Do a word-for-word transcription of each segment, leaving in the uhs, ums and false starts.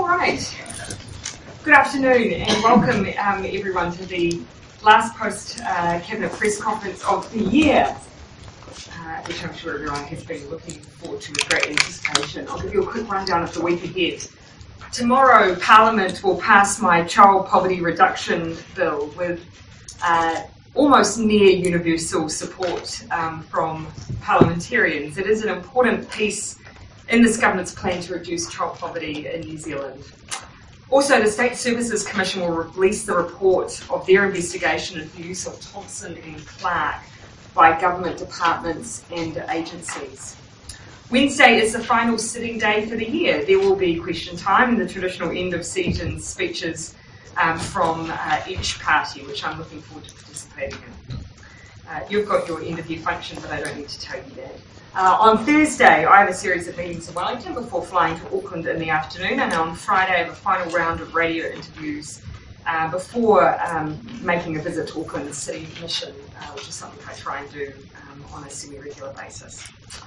All right. Good afternoon and welcome um, everyone to the last post-Cabinet uh, press conference of the year, uh, which I'm sure everyone has been looking forward to with great anticipation. I'll give you a quick rundown of the week ahead. Tomorrow, Parliament will pass my child poverty reduction bill with uh, almost near universal support um, from parliamentarians. It is an important piece in this government's plan to reduce child poverty in New Zealand. Also, the State Services Commission will release the report of their investigation of the use of Thompson and Clark by government departments and agencies. Wednesday is the final sitting day for the year. There will be question time and the traditional end of season speeches um, from uh, each party, which I'm looking forward to participating in. Uh, you've got your end of year function, but I don't need to tell you that. Uh, on Thursday, I have a series of meetings in Wellington before flying to Auckland in the afternoon, and on Friday I have a final round of radio interviews uh, before um, making a visit to Auckland City Mission, uh, which is something I try and do um, on a semi-regular basis.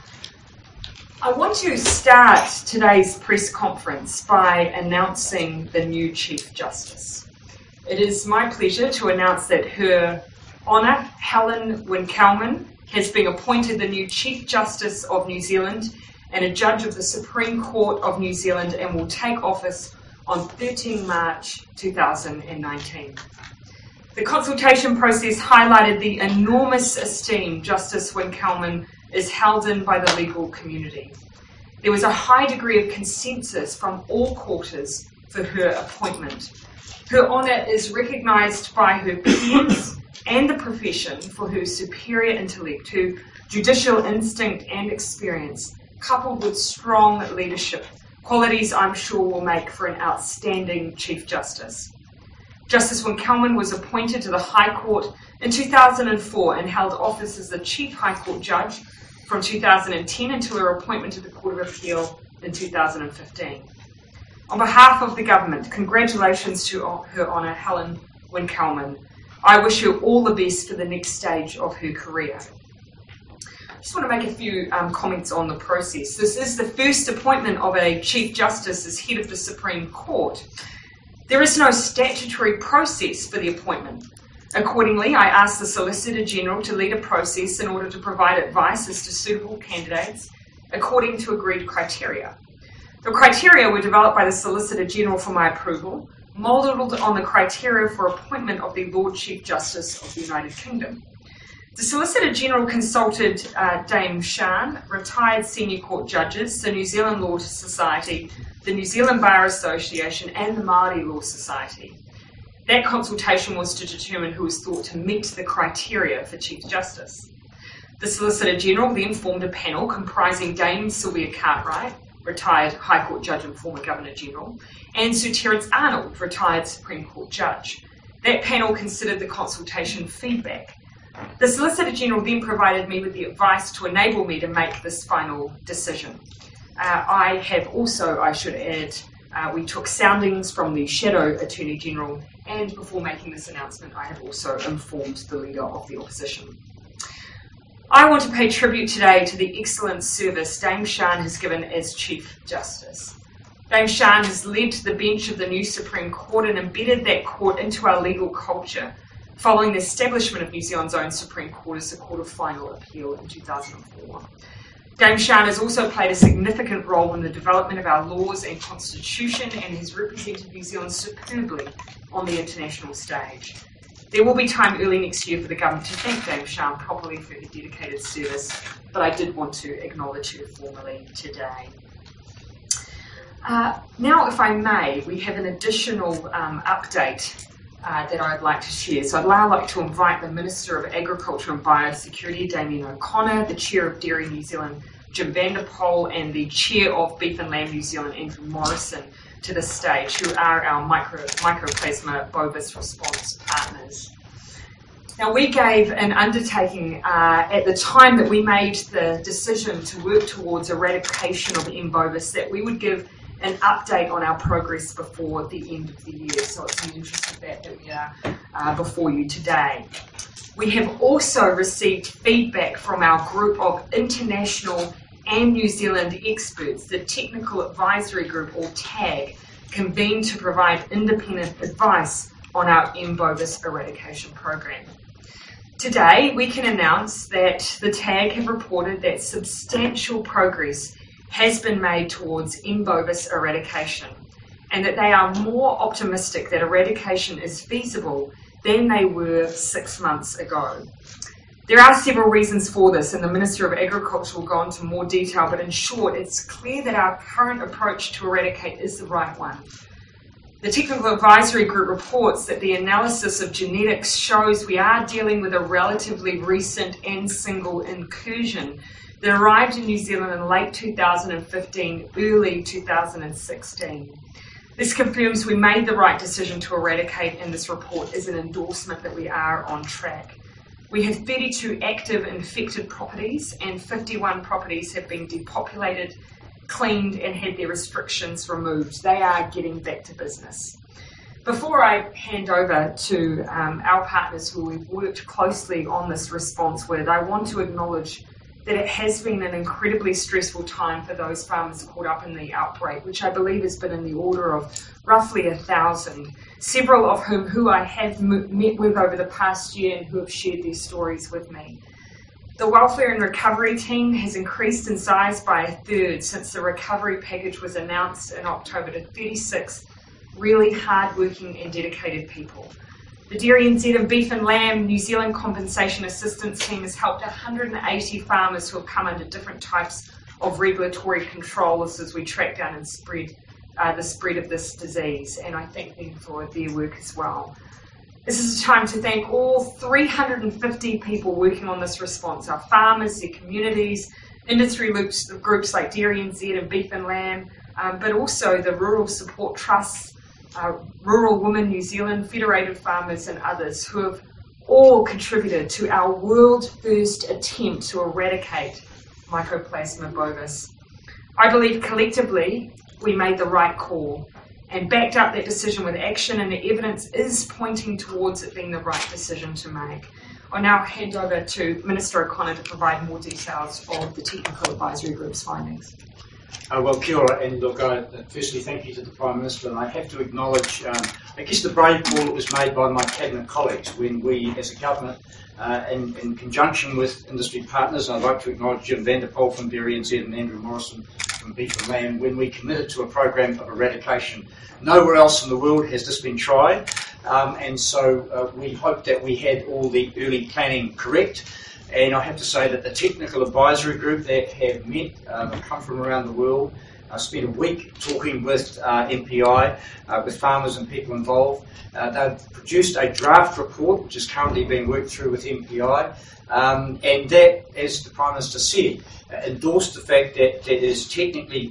I want to start today's press conference by announcing the new Chief Justice. It is my pleasure to announce that Her Honour Helen Winkelman has been appointed the new Chief Justice of New Zealand and a Judge of the Supreme Court of New Zealand, and will take office on thirteenth of March two thousand nineteen. The consultation process highlighted the enormous esteem Justice Winkelman is held in by the legal community. There was a high degree of consensus from all quarters for her appointment. Her Honour is recognised by her peers and the profession for her superior intellect, her judicial instinct and experience, coupled with strong leadership, qualities I'm sure will make for an outstanding Chief Justice. Justice Winkelman was appointed to the High Court in two thousand four and held office as the Chief High Court Judge from two thousand ten until her appointment to the Court of Appeal in two thousand fifteen. On behalf of the government, congratulations to Her Honour Helen Winkelman. I wish her all the best for the next stage of her career. I just want to make a few um, comments on the process. This is the first appointment of a Chief Justice as head of the Supreme Court. There is no statutory process for the appointment. Accordingly, I asked the Solicitor General to lead a process in order to provide advice as to suitable candidates according to agreed criteria. The criteria were developed by the Solicitor General for my approval, modelled on the criteria for appointment of the Lord Chief Justice of the United Kingdom. The Solicitor General consulted uh, Dame Shan, retired senior court judges, the New Zealand Law Society, the New Zealand Bar Association and the Māori Law Society. That consultation was to determine who was thought to meet the criteria for Chief Justice. The Solicitor General then formed a panel comprising Dame Sylvia Cartwright, retired High Court Judge and former Governor General, and Sir Terence Arnold, retired Supreme Court Judge. That panel considered the consultation feedback. The Solicitor General then provided me with the advice to enable me to make this final decision. Uh, I have also, I should add, uh, we took soundings from the Shadow Attorney General, and before making this announcement, I have also informed the Leader of the Opposition. I want to pay tribute today to the excellent service Dame Shan has given as Chief Justice. Dame Shan has led the bench of the new Supreme Court and embedded that court into our legal culture, following the establishment of New Zealand's own Supreme Court as the Court of Final Appeal in two thousand four. Dame Shan has also played a significant role in the development of our laws and constitution and has represented New Zealand superbly on the international stage. There will be time early next year for the government to thank Dame Shan properly for her dedicated service, but I did want to acknowledge her formally today. Uh, now, if I may, we have an additional um, update uh, that I'd like to share. So I'd now like to invite the Minister of Agriculture and Biosecurity, Damien O'Connor, the Chair of Dairy New Zealand, Jim Vanderpoel, and the Chair of Beef and Lamb New Zealand, Andrew Morrison, to the stage, who are our micro, Mycoplasma bovis response partners. Now, we gave an undertaking uh, at the time that we made the decision to work towards eradication of M. bovis that we would give an update on our progress before the end of the year. So it's in the interest of that that we are uh, before you today. We have also received feedback from our group of international and New Zealand experts, the Technical Advisory Group, or TAG, convened to provide independent advice on our M. bovis eradication program. Today, we can announce that the T A G have reported that substantial progress has been made towards M. bovis eradication, and that they are more optimistic that eradication is feasible than they were six months ago. There are several reasons for this, and the Minister of Agriculture will go into more detail, but in short, it's clear that our current approach to eradicate is the right one. The Technical Advisory Group reports that the analysis of genetics shows we are dealing with a relatively recent and single incursion that arrived in New Zealand in late two thousand fifteen, early two thousand sixteen. This confirms we made the right decision to eradicate, and this report is an endorsement that we are on track. We have thirty-two active infected properties, and fifty-one properties have been depopulated, cleaned, and had their restrictions removed. They are getting back to business. Before I hand over to um, our partners who we've worked closely on this response with, I want to acknowledge that it has been an incredibly stressful time for those farmers caught up in the outbreak, which I believe has been in the order of roughly a thousand, several of whom who I have met with over the past year and who have shared their stories with me. The Welfare and Recovery team has increased in size by a third since the recovery package was announced in October to thirty-six really hard-working and dedicated people. The Dairy N Z and Beef and Lamb New Zealand Compensation Assistance Team has helped one hundred eighty farmers who have come under different types of regulatory controls as we track down and spread uh, the spread of this disease, and I thank them for their work as well. This is a time to thank all three hundred fifty people working on this response, our farmers, their communities, industry groups, groups like Dairy N Z and Beef and Lamb, um, but also the Rural Support Trusts, Uh, Rural Women New Zealand, Federated Farmers and others who have all contributed to our world-first attempt to eradicate Mycoplasma bovis. I believe collectively we made the right call and backed up that decision with action, and the evidence is pointing towards it being the right decision to make. I'll now hand over to Minister O'Connor to provide more details of the Technical Advisory Group's findings. Uh, well, kia ora, and look, I, firstly, thank you to the Prime Minister, and I have to acknowledge, um, I guess, the brave call that was made by my Cabinet colleagues when we, as a Government, uh, in, in conjunction with industry partners, and I'd like to acknowledge Jim Vanderpoel from Dairy N Z and Andrew Morrison from Beef and Lamb, when we committed to a program of eradication. Nowhere else in the world has this been tried, um, and so uh, we hope that we had all the early planning correct. And I have to say that the Technical Advisory Group that have met, um, come from around the world, uh, spent a week talking with uh, M P I, uh, with farmers and people involved. Uh, they've produced a draft report, which is currently being worked through with M P I, um, and that, as the Prime Minister said, uh, endorsed the fact that, that it is technically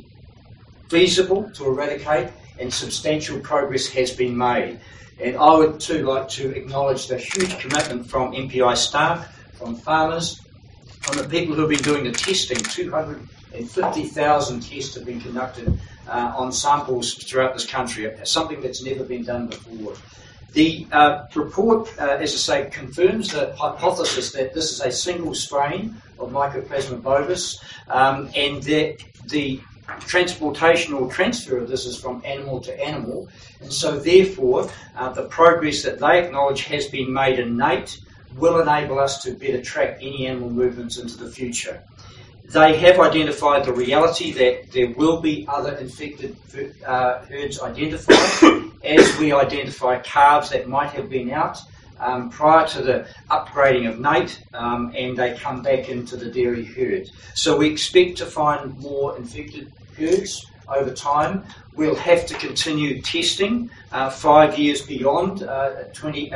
feasible to eradicate and substantial progress has been made. And I would too like to acknowledge the huge commitment from M P I staff, from farmers, from the people who have been doing the testing. two hundred fifty thousand tests have been conducted uh, on samples throughout this country, something that's never been done before. The uh, report, uh, as I say, confirms the hypothesis that this is a single strain of Mycoplasma bovis, um, and that the transportation or transfer of this is from animal to animal, and so therefore uh, the progress that they acknowledge has been made innate will enable us to better track any animal movements into the future. They have identified the reality that there will be other infected uh, herds identified as we identify calves that might have been out um, prior to the upgrading of NATE, um, and they come back into the dairy herd. So we expect to find more infected herds over time. We'll have to continue testing uh, five years beyond uh, twenty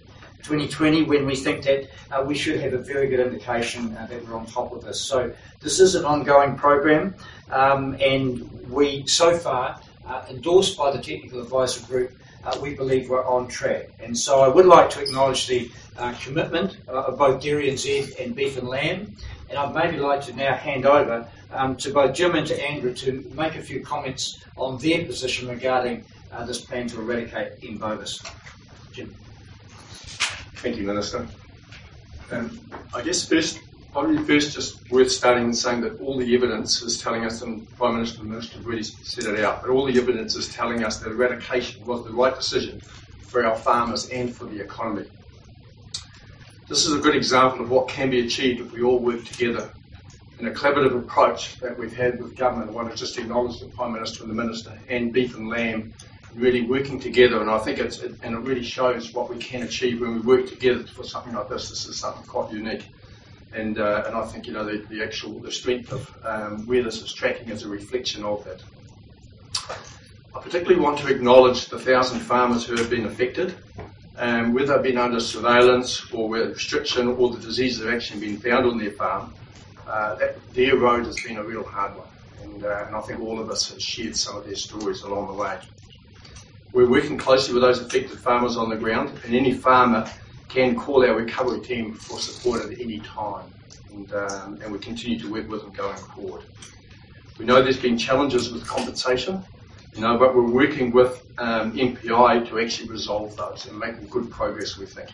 twenty, when we think that uh, we should have a very good indication uh, that we're on top of this. So this is an ongoing program, um, and we, so far, uh, endorsed by the Technical Advisory Group, uh, we believe we're on track. And so I would like to acknowledge the uh, commitment uh, of both Dairy N Z and Beef and Lamb, and I'd maybe like to now hand over um, to both Jim and to Andrew to make a few comments on their position regarding uh, this plan to eradicate M. bovis. Jim. Thank you, Minister. Um, I guess first Probably first just worth starting and saying that all the evidence is telling us, and the Prime Minister and the Minister have really set it out, but all the evidence is telling us that eradication was the right decision for our farmers and for the economy. This is a good example of what can be achieved if we all work together in a collaborative approach that we've had with government. I want to just acknowledge the Prime Minister and the Minister and Beef and Lamb really working together, and I think it's, it, and it really shows what we can achieve when we work together for something like this. This is something quite unique. And, uh, and I think, you know, the, the actual, the strength of um, where this is tracking is a reflection of that. I particularly want to acknowledge the thousand farmers who have been affected, um, whether they've been under surveillance or where restriction or the diseases have actually been found on their farm. Uh, that, their road has been a real hard one, and, uh, and I think all of us have shared some of their stories along the way. We're working closely with those affected farmers on the ground, and any farmer can call our recovery team for support at any time, and, um, and we continue to work with them going forward. We know there's been challenges with compensation, you know, but we're working with um, M P I to actually resolve those and making good progress, we think.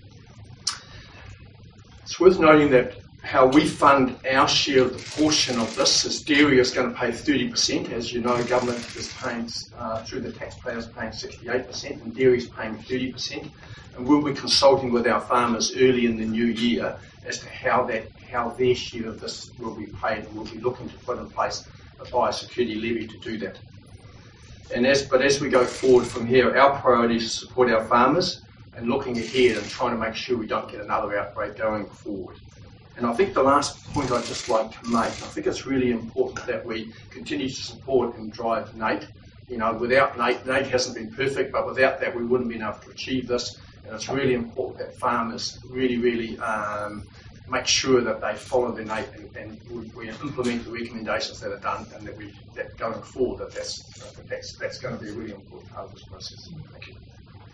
It's worth noting that how we fund our share of the portion of this is dairy is going to pay thirty percent. As you know, government is paying, uh, through the taxpayers, paying sixty-eight percent, and dairy is paying thirty percent. And we'll be consulting with our farmers early in the new year as to how that, how their share of this will be paid, and we'll be looking to put in place a biosecurity levy to do that. And as, but as we go forward from here, our priority is to support our farmers and looking ahead and trying to make sure we don't get another outbreak going forward. And I think the last point I'd just like to make, I think it's really important that we continue to support and drive NAIT. You know, without NAIT, NAIT hasn't been perfect, but without that we wouldn't have been able to achieve this. And it's really important that farmers really, really um, make sure that they follow the NAIT and, and we, we implement the recommendations that are done, and that we, that going forward, that that's, that that's, that's going to be a really important part of this process. Thank you.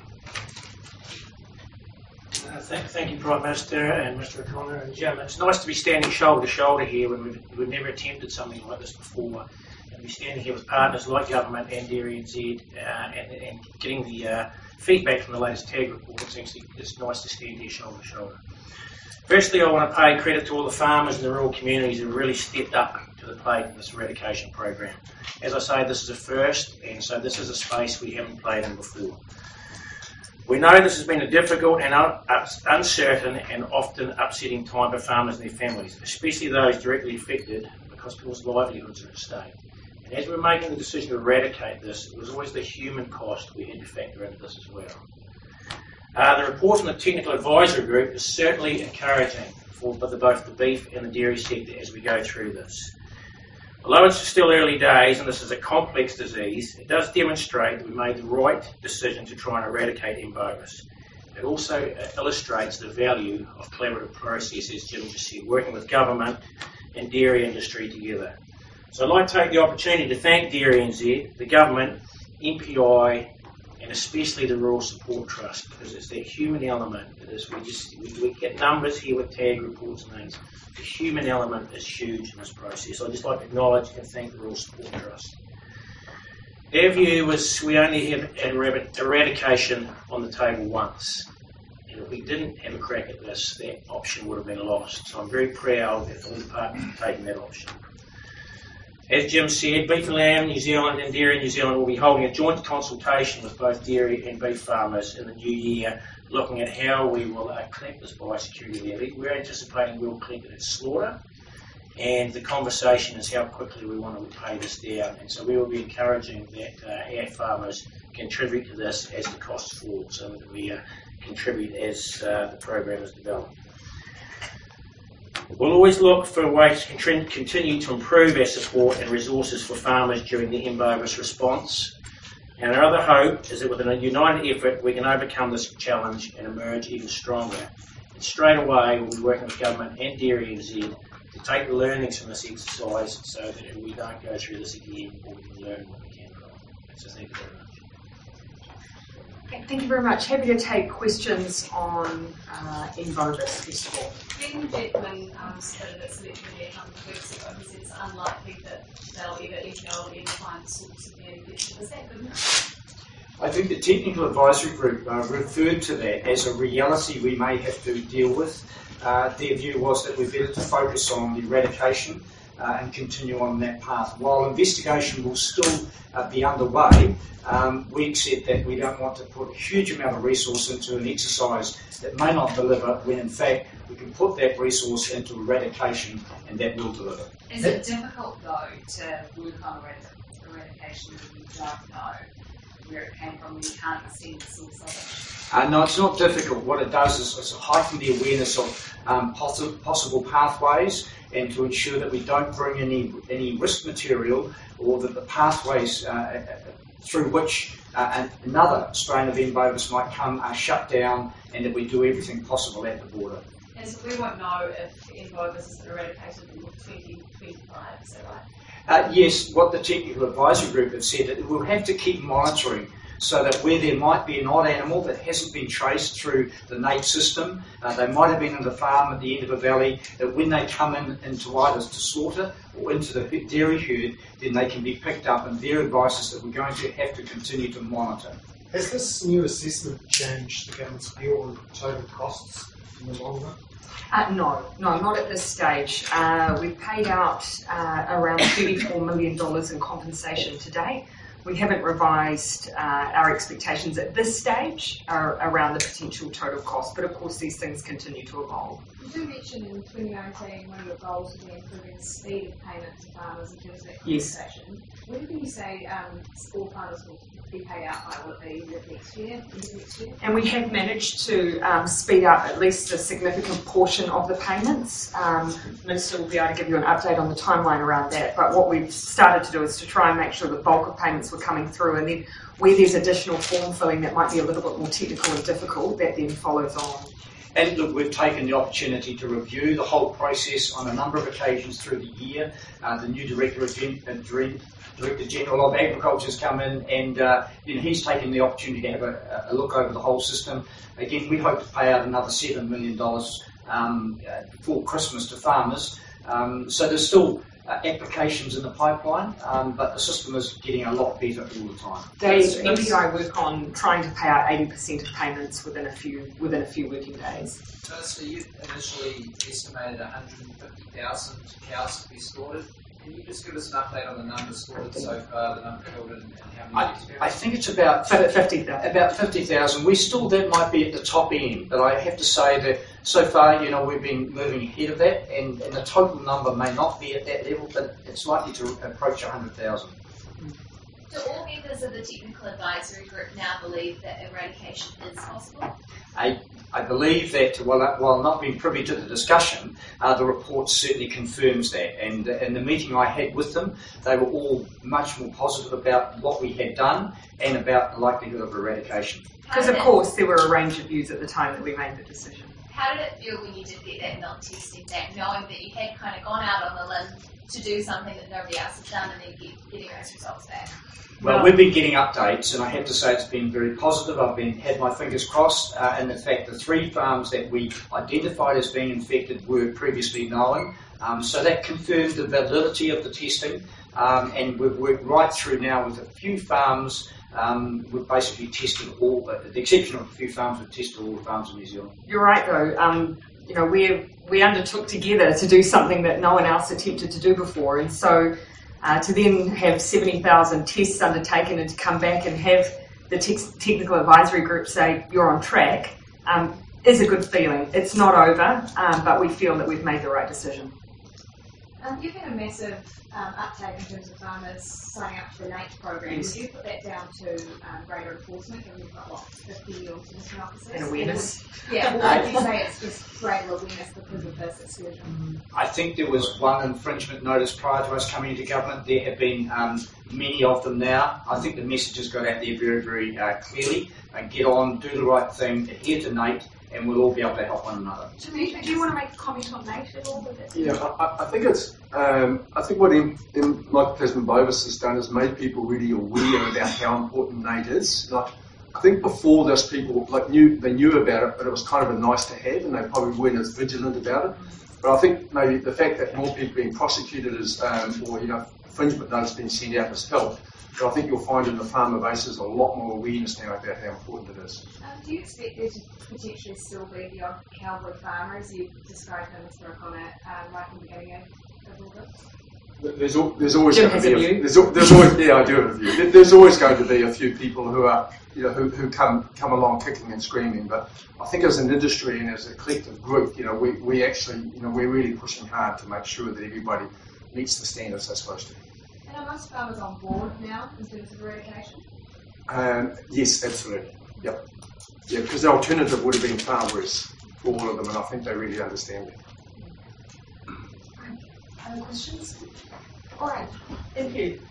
Uh, thank, thank you, Prime Minister and Mister O'Connor and Jim. It's nice to be standing shoulder to shoulder here when we've, we've never attempted something like this before. And be standing here with partners like government and Dairy N Z uh, and, and getting the uh, feedback from the latest TAG report. It's actually it's nice to stand here shoulder to shoulder. Firstly, I want to pay credit to all the farmers in the rural communities who have really stepped up to the plate in this eradication program. As I say, this is a first, and so this is a space we haven't played in before. We know this has been a difficult and un uncertain and often upsetting time for farmers and their families, especially those directly affected because people's livelihoods are at stake. And as we're making the decision to eradicate this, it was always the human cost we had to factor into this as well. Uh, the report from the Technical Advisory Group is certainly encouraging for both the beef and the dairy sector as we go through this. Although it's still early days and this is a complex disease, it does demonstrate that we made the right decision to try and eradicate M. bovis. It also illustrates the value of collaborative process, as Jim just said, working with government and dairy industry together. So I'd like to take the opportunity to thank Dairy N Z, the government, M P I, and especially the Rural Support Trust, because it's that human element that is, we just, we, we get numbers here with TAG reports and things. The human element is huge in this process. So I'd just like to acknowledge and thank the Rural Support Trust. Our view was we only have eradication on the table once. And if we didn't have a crack at this, that option would have been lost. So I'm very proud that all the partners have taken that option. As Jim said, Beef and Lamb New Zealand and Dairy New Zealand will be holding a joint consultation with both dairy and beef farmers in the new year, looking at how we will uh, collect this biosecurity levy. We're anticipating we'll collect it at slaughter, and the conversation is how quickly we want to pay this down. And so we will be encouraging that uh, our farmers contribute to this as the costs fall, so that we uh, contribute as uh, the program is developed. We'll always look for ways to continue to improve our support and resources for farmers during the M. bovis response. And our other hope is that with a united effort we can overcome this challenge and emerge even stronger. And straight away we'll be working with government and Dairy N Z to take the learnings from this exercise so that we don't go through this again, or we can learn what we can from it. So thank you very much. Thank you very much. Happy to take questions on uh, M. bovis, first of all. Ben Beckman um, stated at Select Media a couple of weeks ago, he said it's unlikely that they'll ever, even though any find source of the infection. Is that good enough? I, I think the technical advisory group uh, referred to that as a reality we may have to deal with. Uh, their view was that we're better to focus on the eradication uh, and continue on that path. While investigation will still uh, be underway, um, we accept that we don't want to put a huge amount of resource into an exercise that may not deliver, when in fact we can put that resource into eradication and that will deliver. Is it difficult though to work on eradication when you don't know where it came from, when you can't see the source of it? Uh, no, it's not difficult. What it does is, is heighten the awareness of um, poss- possible pathways, and to ensure that we don't bring any any risk material, or that the pathways uh, through which uh, another strain of M. bovis might come are shut down, and that we do everything possible at the border. And so we won't know if M. bovis is eradicated in twenty twenty-five, is that right? Uh, yes, what the technical advisory group have said, that we'll have to keep monitoring, so that where there might be an odd animal that hasn't been traced through the N A T E system, uh, they might have been in the farm at the end of a valley, that when they come in into either to slaughter or into the dairy herd, then they can be picked up, and their advice is that we're going to have to continue to monitor. Has this new assessment changed the government's view on total costs in the long run? Uh, no, no, not at this stage. Uh, we've paid out uh, around thirty-four million dollars in compensation to date. We haven't revised uh, our expectations at this stage uh, around the potential total cost, but of course these things continue to evolve. You do mention in twenty nineteen one of your goals would be improving the speed of payment to farmers in terms of that Yes. compensation. When do you say um, all farmers will be paid out by? Will it be the next year, into next year? And we have managed to um, speed up at least a significant portion of the payments. Um, Minister will be able to give you an update on the timeline around that, but what we've started to do is to try and make sure the bulk of payments were coming through, and then where there's additional form filling that might be a little bit more technical and difficult, that then follows on. And look, we've taken the opportunity to review the whole process on a number of occasions through the year. Uh, the new Director of Gen- uh, Director General of Agriculture has come in, and uh, you know, he's taken the opportunity to have a, a look over the whole system. Again, we hope to pay out another seven million dollars um, uh, before Christmas to farmers. Um, so there's still uh, applications in the pipeline, um, but the system is getting a lot better all the time. Dave, N P I work on trying to pay out eighty percent of payments within a few within a few working days. So, so you initially estimated one hundred fifty thousand cows to be slaughtered. Can you just give us an update on the numbers slaughtered so far, the number killed, and, and how many I, experienced? I think it's about fifty thousand. About fifty thousand. We still, that might be at the top end, but I have to say that so far, you know, we've been moving ahead of that, and, and the total number may not be at that level, but it's likely to approach one hundred thousand. Do all members of the technical advisory group now believe that eradication is possible? I, I believe that, while, while not being privy to the discussion, uh, the report certainly confirms that. And in the meeting I had with them, they were all much more positive about what we had done and about the likelihood of eradication. Because of course there were a range of views at the time that we made the decision. How did it feel when you did get that milk testing back, knowing that you had kind of gone out on the limb to do something that nobody else had done, and then get, getting those results back? Well, we've been getting updates, and I have to say it's been very positive. I've been had my fingers crossed, uh, and in fact, the three farms that we identified as being infected were previously known. Um, so that confirmed the validity of the testing, um, and we've worked right through now with a few farms. Um, we've basically tested all, with the exception of a few farms, we've tested all the farms in New Zealand. You're right, though. Um, you know, we we undertook together to do something that no one else attempted to do before, and so. Uh, to then have seventy thousand tests undertaken and to come back and have the te- technical advisory group say you're on track um, is a good feeling. It's not over, um, but we feel that we've made the right decision. Um, you've had a massive um, uptake in terms of farmers signing up to the N A T E program. Yes. Would you put that down to um, greater enforcement, given we've got, what, fifty autism officers? And awareness. Or, yeah, or would you say it's just greater awareness because of this exclusion? I think there was one infringement notice prior to us coming into government. There have been um, many of them now. I think the message has got out there very, very uh, clearly. Uh, get on, do the right thing, adhere to N A T E, and we'll all be able to help one another. Dimitri, do you want to make a comment on N A T E at all? Yeah, I, I think it's. Um, I think what in, in Mycoplasma bovis has done is made people really aware about how important N A T E is. Like, I think before this, people like knew they knew about it, but it was kind of a nice to have, and they probably weren't as vigilant about it. But I think maybe the fact that more people being prosecuted is, um, or you know, infringement notice being sent out has helped. But I think you'll find in the farmer base there's a lot more awareness now about how important it is. Um, do you expect there to potentially still be the odd cowboy farmer, as you described him, Mister O'Connor, uh, right from the beginning of, of all this? There's, al- there's always Jim going has to a be a, view. there's, al- there's always yeah I do have a view. There- There's always going to be a few people who are you know who, who come come along kicking and screaming. But I think as an industry and as a collective group, you know we, we actually you know we're really pushing hard to make sure that everybody meets the standards they're supposed to. And are most farmers on board now in terms of eradication? Um, yes, absolutely. Yep. Yeah, because the alternative would have been far worse for all of them, and I think they really understand it. Other questions? All right, thank you.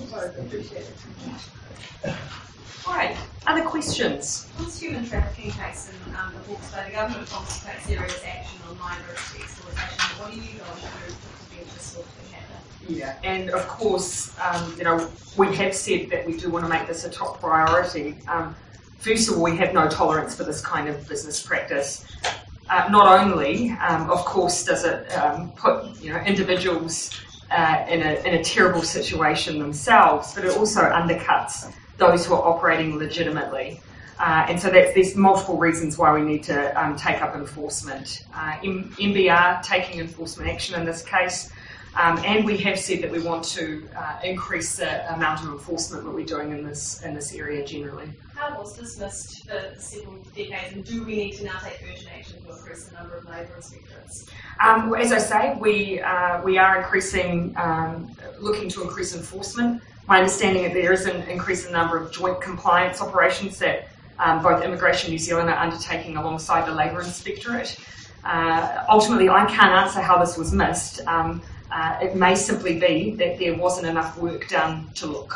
All right, other questions? On this human trafficking case in um, the Hawke's Bay, the government wants to take serious action on migrant exploitation. What are you going to do to prevent this sort of thing happening? Yeah, and of course, um, you know, we have said that we do want to make this a top priority. Um, first of all, we have no tolerance for this kind of business practice. Uh, not only, um, of course, does it um, put you know individuals uh, in a in a terrible situation themselves, but it also undercuts those who are operating legitimately. Uh, and so that's, there's multiple reasons why we need to um, take up enforcement. Uh, M- MBR taking enforcement action in this case. Um, and we have said that we want to uh, increase the amount of enforcement that we're doing in this in this area generally. How was dismissed for several decades, and do we need to now take urgent action to increase the number of labour inspectorates? Um, well, as I say, we uh, we are increasing, um, looking to increase enforcement. My understanding is there is an increase in the number of joint compliance operations that um, both Immigration New Zealand are undertaking alongside the Labour Inspectorate. Uh, ultimately, I can't answer how this was missed. Um, Uh, it may simply be that there wasn't enough work done to look.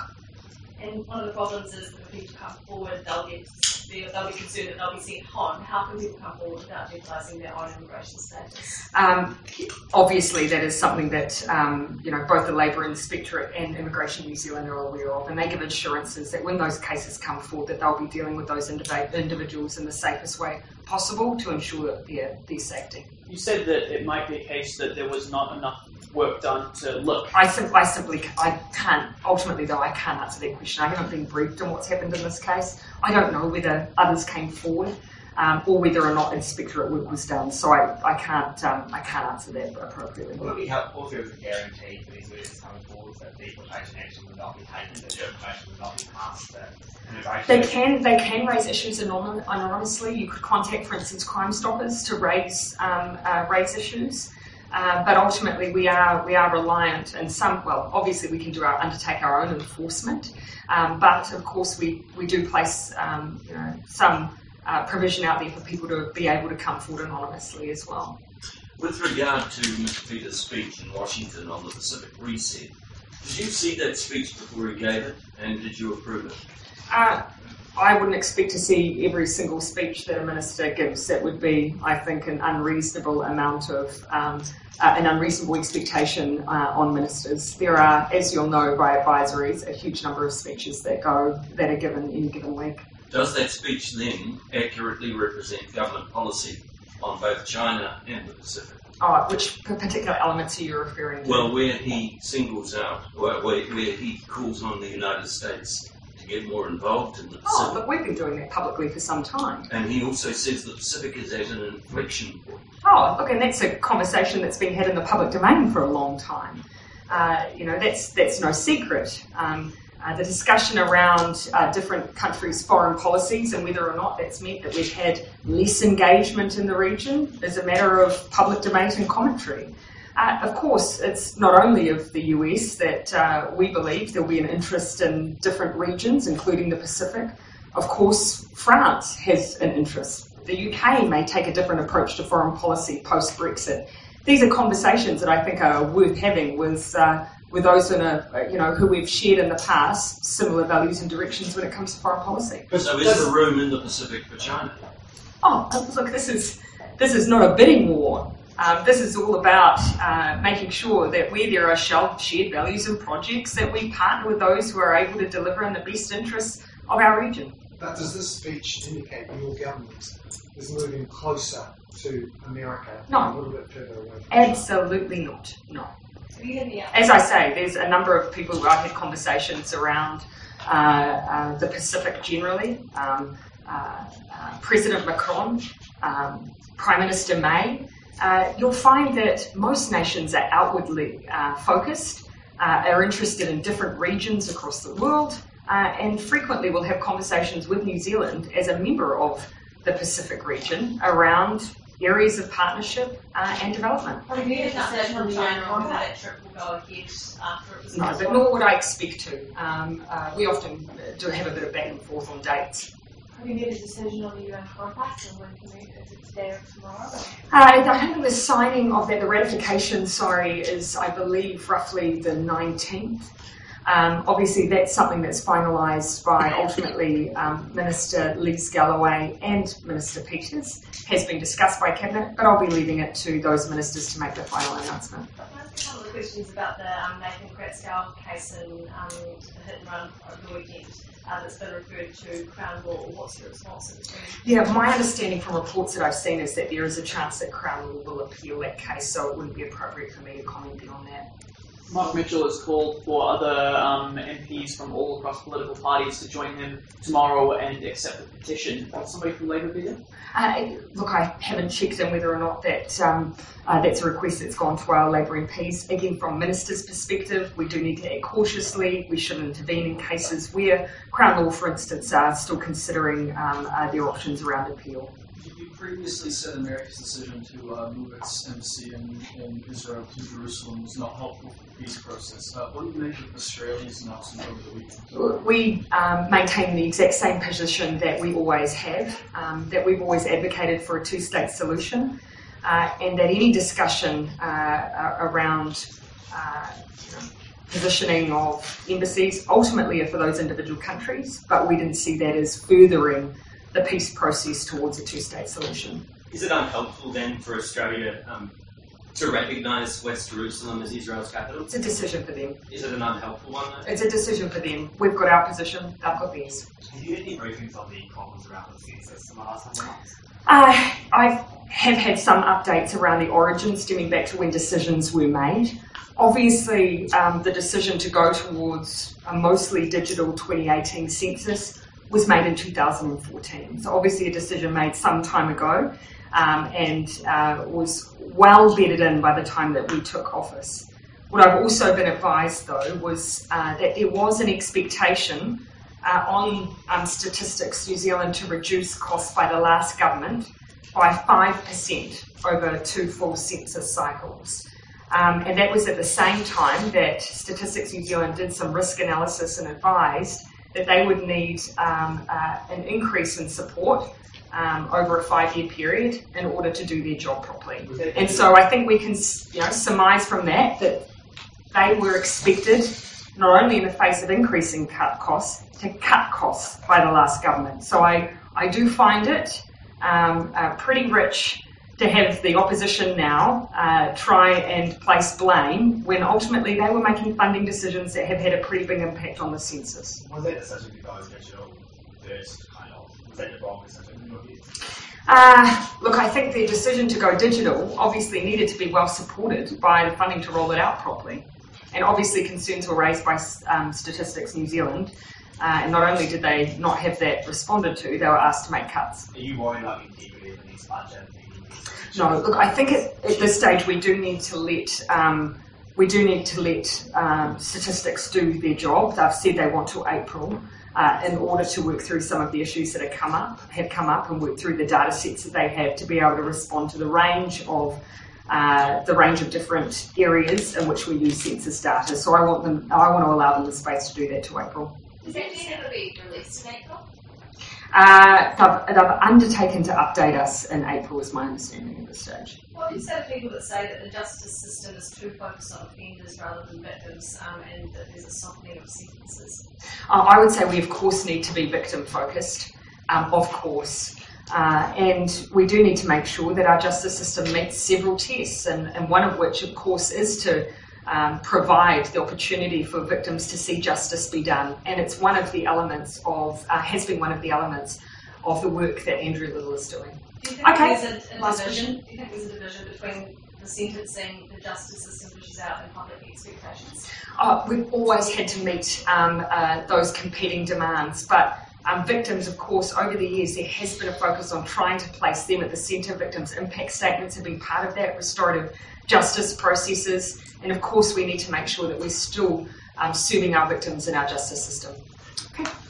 And one of the problems is that when people come forward, they'll get they'll be concerned that they'll be sent home. How can people come forward without jeopardising their own immigration status? Um, obviously, that is something that um, you know both the Labour Inspectorate and Immigration New Zealand are aware of, and they give assurances that when those cases come forward, that they'll be dealing with those indiv- individuals in the safest way possible to ensure their their safety. You said that it might be a case that there was not enough work done to look. I, sim- I simply I can't, ultimately though, I can't answer that question. I haven't been briefed on what's happened in this case. I don't know whether others came forward um, or whether or not inspectorate work was done. So I, I can't um, I can't answer that appropriately. Would it be helpful if there was a guarantee for these witnesses coming forward that deportation action would not be taken, that the information would not be passed, that immigration... They can they can raise issues anon- anonymously. You could contact, for instance, Crime Stoppers to raise um, uh, raise issues. Uh, but ultimately, we are we are reliant, and some well, obviously we can do our undertake our own enforcement, um, but of course we, we do place um, you know some uh, provision out there for people to be able to come forward anonymously as well. With regard to Mister Peters' speech in Washington on the Pacific Reset, did you see that speech before he gave it, and did you approve it? Uh, I wouldn't expect to see every single speech that a minister gives. That would be, I think, an unreasonable amount of, um, uh, an unreasonable expectation uh, on ministers. There are, as you'll know by advisories, a huge number of speeches that go, that are given any given week. Does that speech then accurately represent government policy on both China and the Pacific? Oh, which particular elements are you referring to? Well, where he singles out, where, where he calls on the United States to get more involved in the Pacific. Oh, but we've been doing that publicly for some time. And he also says the Pacific is at an inflection point. Oh, look, and that's a conversation that's been had in the public domain for a long time. Uh, you know, that's that's no secret. Um, uh, the discussion around uh, different countries' foreign policies and whether or not that's meant that we've had less engagement in the region is a matter of public debate and commentary. Uh, of course, it's not only of the U S that uh, we believe there'll be an interest in different regions, including the Pacific. Of course, France has an interest. The U K may take a different approach to foreign policy post-Brexit. These are conversations that I think are worth having with uh, with those in a, you know, who we've shared in the past similar values and directions when it comes to foreign policy. So is there room in the Pacific for China? Oh, look, this is this is not a bidding war. Um, this is all about uh, making sure that where there are shared values and projects, that we partner with those who are able to deliver in the best interests of our region. But does this speech indicate your government is moving closer to America, No. a little bit further away from Absolutely not. No. Have you had any As I say, there's a number of people who I've had conversations around uh, uh, the Pacific generally, um, uh, uh, President Macron, um, Prime Minister May, uh, you'll find that most nations are outwardly uh, focused, uh, are interested in different regions across the world, uh, and frequently will have conversations with New Zealand as a member of the Pacific region around areas of partnership uh, and development. Have you made a decision on how that trip will go ahead after it was No, but nor would I expect to. Um, uh, we often do have a bit of back and forth on dates. Have you made a decision on the U N compact and when can we, is it today or tomorrow? Uh, I think the signing of that, the ratification, sorry, is I believe roughly the nineteenth. Um, obviously, that's something that's finalised by ultimately um, Minister Liz Galloway and Minister Peters, has been discussed by Cabinet, but I'll be leaving it to those ministers to make the final announcement. Can I ask a couple of questions about the um, Nathan Kratzgau case and um, the hit and run over the weekend uh, that's been referred to Crown Law? What's your response to this? Yeah, my understanding from reports that I've seen is that there is a chance that Crown Law will appeal that case, so it wouldn't be appropriate for me to comment beyond that. Mark Mitchell has called for other um, M Ps from all across political parties to join him tomorrow and accept the petition. Will somebody from Labour be there? Uh, look, I haven't checked in whether or not that um, uh, that's a request that's gone to our Labour M Ps. Again, from Minister's perspective, we do need to act cautiously. We shouldn't intervene in cases where Crown Law, for instance, are still considering um, uh, their options around appeal. You previously said America's decision to uh, move its embassy in, in Israel to Jerusalem was not helpful for the peace process. Uh, what do you make of Australia's announcement over the weekend? We um, maintain the exact same position that we always have, um, that we've always advocated for a two-state solution, uh, and that any discussion uh, around uh, you know, positioning of embassies ultimately are for those individual countries, but we didn't see that as furthering the peace process towards a two-state solution. Is it unhelpful then for Australia um, to recognise West Jerusalem as Israel's capital? It's a decision for them. Is it an unhelpful one though? It's a decision for them. We've got our position, they've got theirs. Have you had any briefings on the problems around the census in the last couple of months? Uh, I have had some updates around the origin stemming back to when decisions were made. Obviously, um, the decision to go towards a mostly digital twenty eighteen census was made in two thousand fourteen. So obviously a decision made some time ago um, and uh, was well bedded in by the time that we took office. What I've also been advised though was uh, that there was an expectation uh, on um, Statistics New Zealand to reduce costs by the last government by five percent over two full census cycles. Um, and that was at the same time that Statistics New Zealand did some risk analysis and advised that they would need um, uh, an increase in support um, over a five-year period in order to do their job properly. And so I think we can, you know, surmise from that that they were expected, not only in the face of increasing cut costs, to cut costs by the last government. So I, I do find it um, uh, pretty rich to have the opposition now uh, try and place blame when ultimately they were making funding decisions that have had a pretty big impact on the census. Was that decision to go digital first, kind of? Was that the wrong decision in your view? Uh, look, I think the decision to go digital obviously needed to be well supported by the funding to roll it out properly. And obviously concerns were raised by um, Statistics New Zealand. Uh, and not only did they not have that responded to, they were asked to make cuts. Are you worried about the integrity of the next budget? No, look, I think at, at this stage we do need to let um, we do need to let um, statistics do their job. They've said they want till April uh, in order to work through some of the issues that have come up, have come up, and work through the data sets that they have to be able to respond to the range of uh, the range of different areas in which we use census data. So I want them, I want to allow them the space to do that till April. Does that mean it'll be released in April? Uh, they've, they've undertaken to update us in April, is my understanding at this stage. What do you say to people that say that the justice system is too focused on offenders rather than victims, um, and that there's a softening of sentences? Uh, I would say we of course need to be victim focused, um, of course. Uh, and we do need to make sure that our justice system meets several tests, and, and one of which of course is to Um, provide the opportunity for victims to see justice be done, and it's one of the elements of uh, has been one of the elements of the work that Andrew Little is doing. Do you think Okay. there's a, a Last division? question. Do you think there's a division between the sentencing, the justice system pushes out and public expectations? Uh, we've always had to meet um, uh, those competing demands, but um, victims, of course, over the years, there has been a focus on trying to place them at the centre. Victims' impact statements have been part of that, restorative justice processes, and of course we need to make sure that we're still um, serving our victims in our justice system. Okay.